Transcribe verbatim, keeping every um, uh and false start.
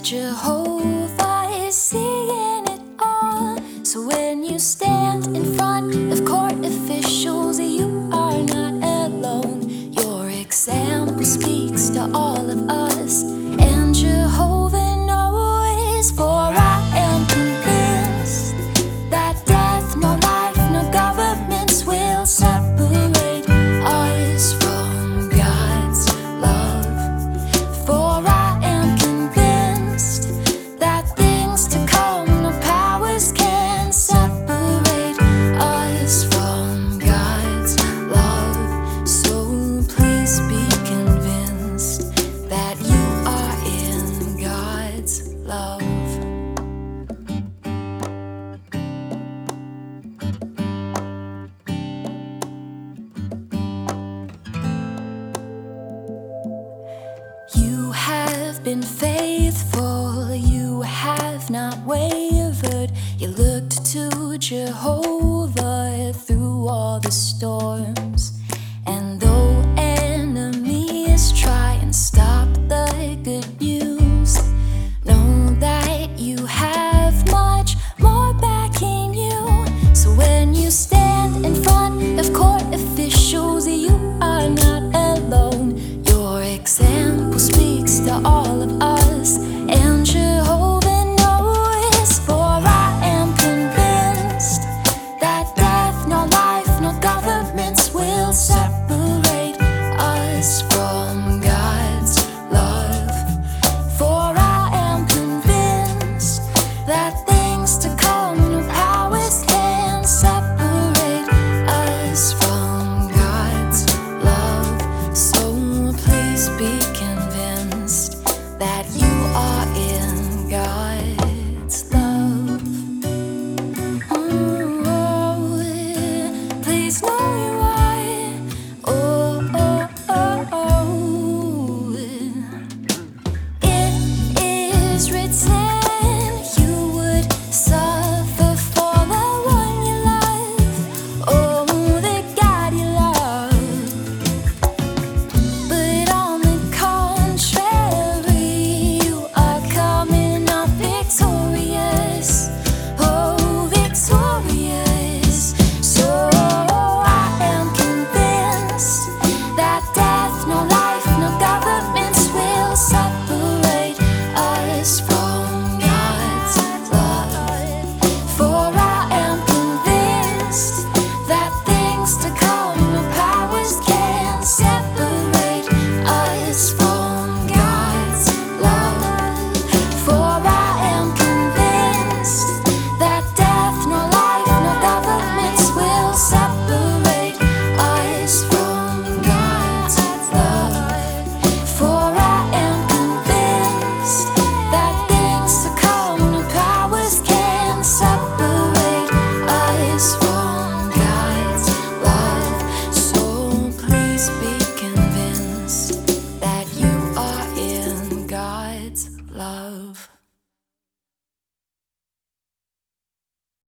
Jehovah is seeing it all. So when you stand in front of court officials, you are not alone. Your example speaks to all of us, and Jehovah knows. For I am convinced that death, no life, no governments will separate us from God's love. For I am convinced that things to come, no powers can separate us from God's love. So please be convinced that you are in God's love. You have been faithful, you have not wavered. You looked to Jehovah through all the storms. And though enemies try and stop the good news, know that you have much more backing you. So when you stand in front of court officials, you are not alone. Your example speaks to all of us, and Jehovah knows. For I am convinced that death, no life, no governments will separate us from God's love. For I am convinced that things to come, no powers can separate us from God's love. So please be convinced that you are in God's love. Oh, please know you are. Oh, oh, oh, oh. It is written.